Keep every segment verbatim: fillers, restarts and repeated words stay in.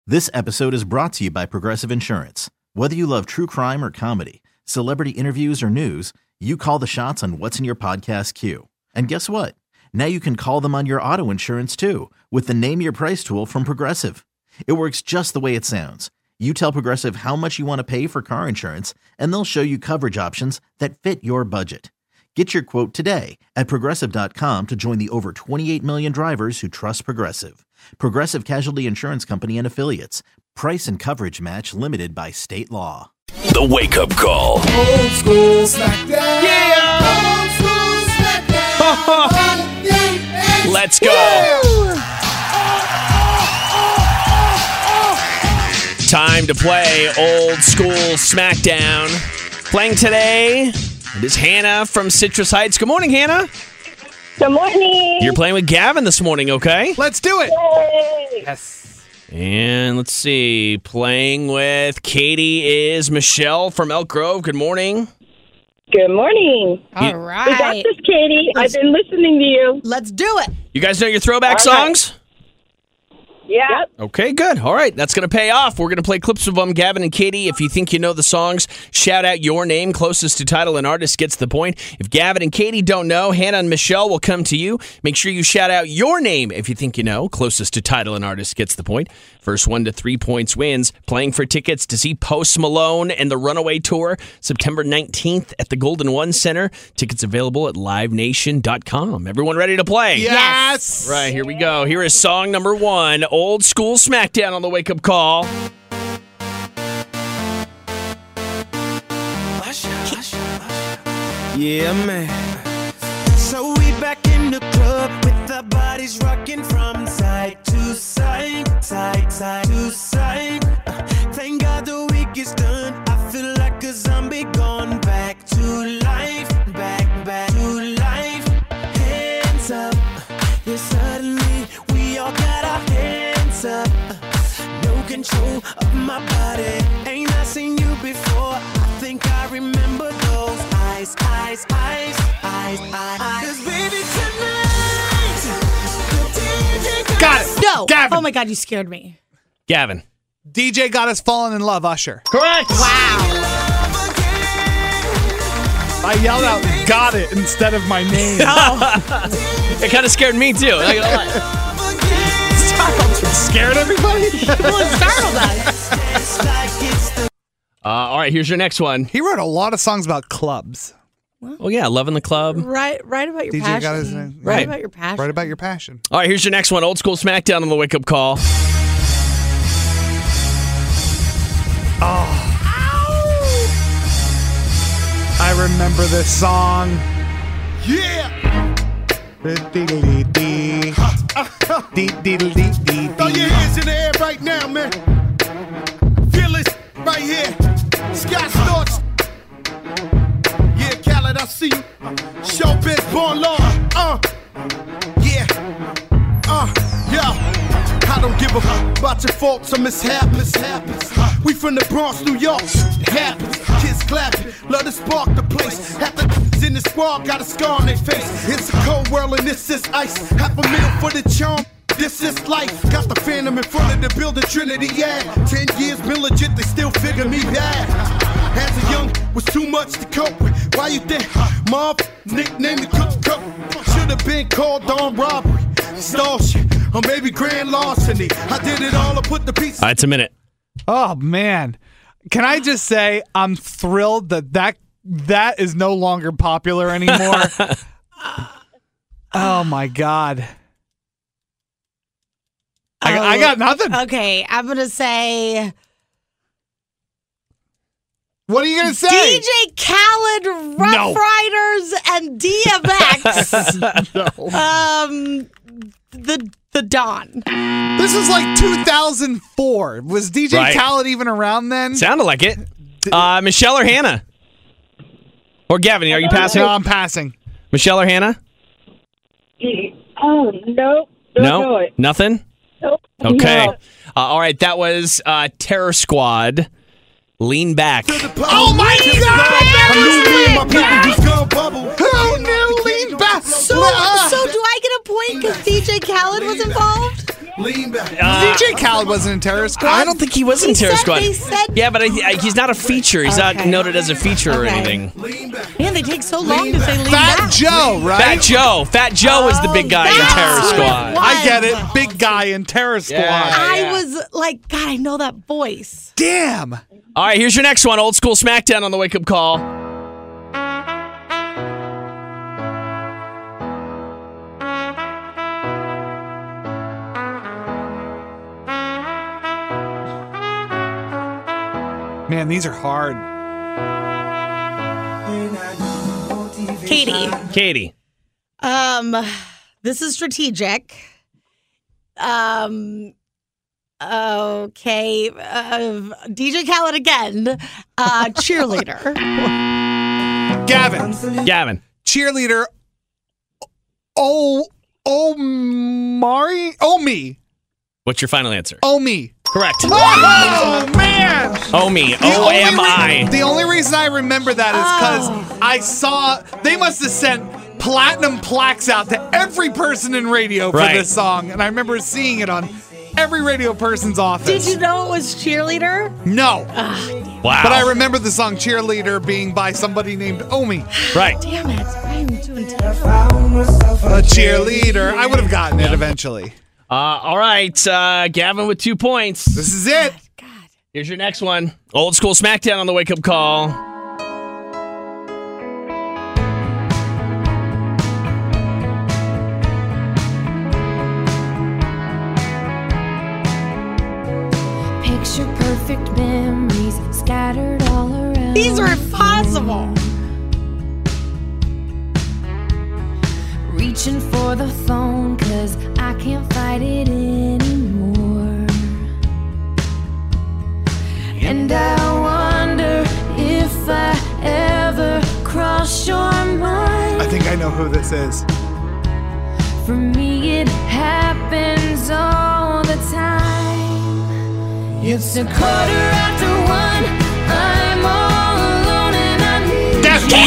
This episode is brought to you by Progressive Insurance. Whether you love true crime or comedy, celebrity interviews or news, you call the shots on what's in your podcast queue. And guess what? Now you can call them on your auto insurance too with the Name Your Price tool from Progressive. It works just the way it sounds. You tell Progressive how much you want to pay for car insurance, and they'll show you coverage options that fit your budget. Get your quote today at Progressive dot com to join the over twenty-eight million drivers who trust Progressive. Progressive Casualty Insurance Company and Affiliates. Price and coverage match limited by state law. The Wake Up Call. Old school SmackDown. Yeah! Old school SmackDown. Let's go. Yeah. Time to play Old School SmackDown. Playing today, it is Hannah from Citrus Heights. Good morning, Hannah. Good morning. You're playing with Gavin this morning, okay? Let's do it. Yay. Yes. And let's see, playing with Katie is Michelle from Elk Grove. Good morning. Good morning. All You- right. We got this, Katie. I've been listening to you. Let's do it. You guys know your throwback All right. songs? Yeah. Yep. Okay, good. All right, that's going to pay off. We're going to play clips of them. Gavin and Katie, if you think you know the songs, shout out your name. Closest to title and artist gets the point. If Gavin and Katie don't know, Hannah and Michelle will come to you. Make sure you shout out your name if you think you know. Closest to title and artist gets the point. First one to three points wins. Playing for tickets to see Post Malone and the Runaway Tour, September nineteenth at the Golden One Center. Tickets available at live nation dot com. Everyone ready to play? Yes. All right, here we go. Here is song number one, Old School SmackDown on the Wake Up Call. Yeah, man. So we back in the club with our bodies rocking from side to side, side, side to side. Uh, thank God the week is done. I feel like a zombie gone back to life, back, back to life. Hands up, yeah, suddenly we all got our hands up. Uh, no control of my body. Ain't I seen you before? I think I remember those eyes, eyes, eyes, eyes, eyes. 'Cause baby, tonight, the D J Got it. No. Gavin. Oh my God, you scared me. Gavin. D J got us falling in love, Usher. Correct. Wow. I yelled out, got it, instead of my name. It kind of scared me too. I'm not gonna lie. Scared everybody? Well, it startled us. Uh, all right, here's your next one. He wrote a lot of songs about clubs. Oh yeah, Loving the Club. Right, right about your D J passion. got his name. Right Right. about your passion. Write about your passion. All right, here's your next one. Old School SmackDown on the Wake Up Call. I remember this song. Yeah. Dee-dee-dee-dee. Dee-dee-dee-dee-dee. Throw your hands in the air right now, man. Feel it right here. Scott Storch. Yeah, Khaled, I see you. Showbiz, born law. Uh. Yeah. Uh. Yeah. I don't give a fuck about your faults or mishaps. We from the Bronx, New York. It happens. Kids clapping. Love to spark the place. Half the in the squad got a scar on their face. It's a cold world and this is ice. Half a meal for the charm. This is life. Got the Phantom in front of the building, Trinity, yeah. Ten years been legit, they still figure me bad. As a young, was too much to cope with. Why you think Mob nicknamed the cook cook? Should have been called on robbery, stall shit, or maybe grand larceny. I did it all, I put the pieces. All right, it's a minute. Oh, man. Can I just say I'm thrilled that that, that is no longer popular anymore? Oh, my God. I, I got nothing. Okay, I'm going to say What are you going to say? D J Khaled, Rough No. Riders, and D M X. No. um, the the Dawn. This is like two thousand four. Was D J Right. Khaled even around then? Sounded like it. Uh, Michelle or Hannah? Or Gavin, are you passing? No, I'm passing. Michelle or Hannah? Oh, no. Don't No? know it. Nothing? Nope. Okay. No. Uh, all right, that was uh, Terror Squad. Lean Back. Oh my I knew me and my people God! was gonna bubble. Who knew lean back? So, so do I get a point because D J Khaled was involved? Lean back. Uh, D J Khaled wasn't in Terror Squad. I don't think he was in He Terror said- Squad. they said- yeah, but I, I, he's not a feature. He's not Okay. noted as a feature or Okay. anything. Lean back. Man, they take so long to say lean Fat back. Joe, right? Fat Joe. Fat Joe is the big guy in that's Terror who it Squad. was. I get it. Big guy in Terror Squad. Yeah. I was like, God, I know that voice. Damn. All right, here's your next one. Old School Smackdown on the Wake Up Call. Man, these are hard. Katie. Katie. Um, this is strategic. Um, okay. Uh, D J Khaled again. Uh, cheerleader. Gavin. Gavin. Cheerleader. Oh, oh, Mari. Oh, me. What's your final answer? Oh, me. Correct. Oh, man. Oh, me. The O only M re- I. The only reason I remember that is Oh. because I saw they must have sent platinum plaques out to every person in radio for Right. this song, and I remember seeing it on every radio person's office. Did you know it was cheerleader? No, Wow. but I remember the song "Cheerleader" being by somebody named Omi. Right. Damn it. I'm doing terrible. A cheerleader. I would have gotten it eventually. Uh, all right. Uh, Gavin with two points. This is it. God. Here's your next one. Old School Smackdown on the Wake Up Call. Picture perfect memories scattered all around. These are impossible. Reaching for the phone cause I can't fight it anymore. And I wonder if I ever cross your mind. I think I know who this is. For me it happens all the time. It's a quarter after one. I'm all alone and I need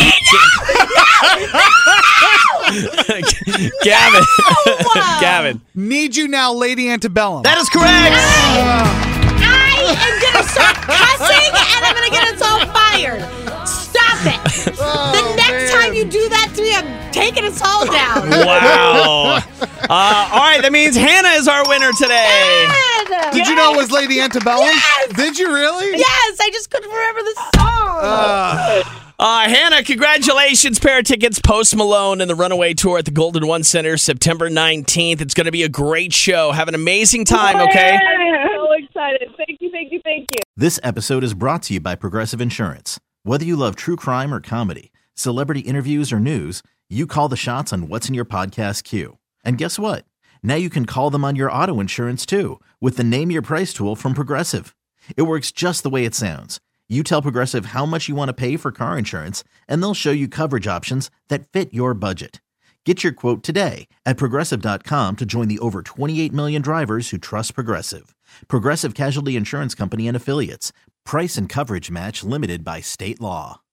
Gavin. Gavin. Need You Now, Lady Antebellum. That is correct. I am gonna start cussing and I'm gonna get us all fired. Stop it. the next time you do that to me, I'm taking us all down. Wow. Uh, all right, that means Hannah is our winner today. Did you know it was Lady Antebellum? Yes! Did you really? Yes, I just couldn't remember the song. Uh, Hannah, congratulations. Pair of tickets, Post Malone and the Runaway Tour at the Golden One Center, September nineteenth. It's going to be a great show. Have an amazing time, okay? I'm so excited. Thank you, thank you, thank you. This episode is brought to you by Progressive Insurance. Whether you love true crime or comedy, celebrity interviews or news, you call the shots on what's in your podcast queue. And guess what? Now you can call them on your auto insurance too with the Name Your Price tool from Progressive. It works just the way it sounds. You tell Progressive how much you want to pay for car insurance, and they'll show you coverage options that fit your budget. Get your quote today at Progressive dot com to join the over twenty-eight million drivers who trust Progressive. Progressive Casualty Insurance Company and Affiliates. Price and coverage match limited by state law.